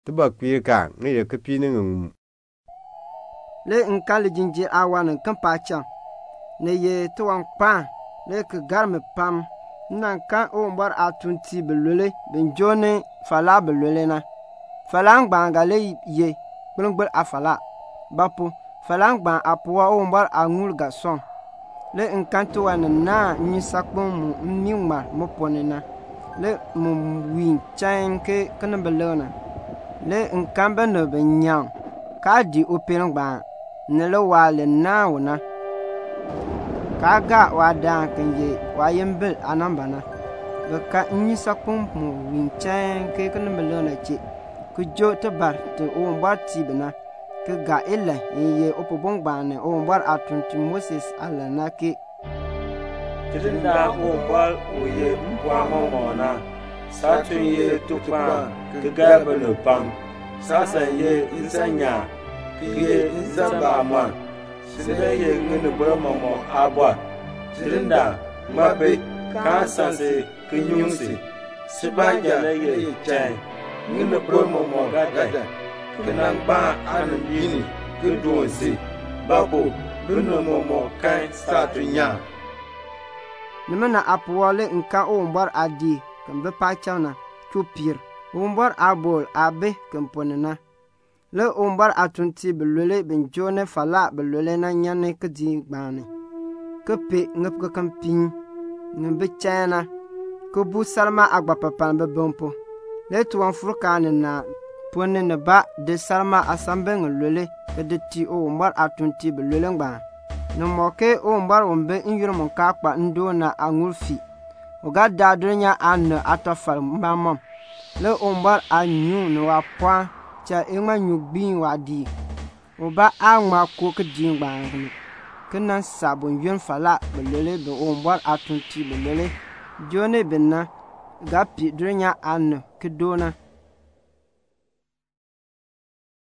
Tiba kwi ka ngire kapi ni ngum. Le nkali jinjir awan kan pacha. Ne ye tuwan pa le ke garme pam. Nan kan o mbar atunti belule benjone fala belule na. Fala ngbanga le ye gbengber afala. Bapo fala ngban apuwa o mbar angul gason. Le nkanto wa na nyisakpon mu mingma moponena. Le mu win chain ke kanabelona. Le nkambe no benyang ka di opelngba ne le wa le na wona ka ga wa dan kenye wa yembel anambana be ka nyisakpon mu win chain ke kanabelona che ku jo te bar te o mbar tibena ke ga ele ye opobongba ne o mbar atunti Moses ala na ke Tirinda o mbar o ye mbwa mona satun ye tukpa ke garbe no pam sasa ye insanya ye insamba ma sire ye ngene bramo abwa tirinda mabe ka sanse kinyunsi sibanja le ye chan ngene bramo gada kenan ba anbini kudonsi babo bino momo kan satunya nimana apwale nka o mbar adi kan be pachana chupir umbar abol abe kamponena le umbar atunti belule benjone fala belule na nyane kedi gbane kepe ngapka kampin ngbe chana ko bu salma agba papan be bompo le tuwan furkane na ponne ne ba de salma asambe ngulule de ti o umbar atunti belule ngba no moke o umbar umbe nyurmo kakpa ndo na angulfi oga dadrenya an atofal mbamam le ombar anyu no wa pwa cha enma nyugbin wadi oba anma ko kedin gbang kenan sabon yun fala belele be ombar atunti belele jone benna gapi drenya an kedona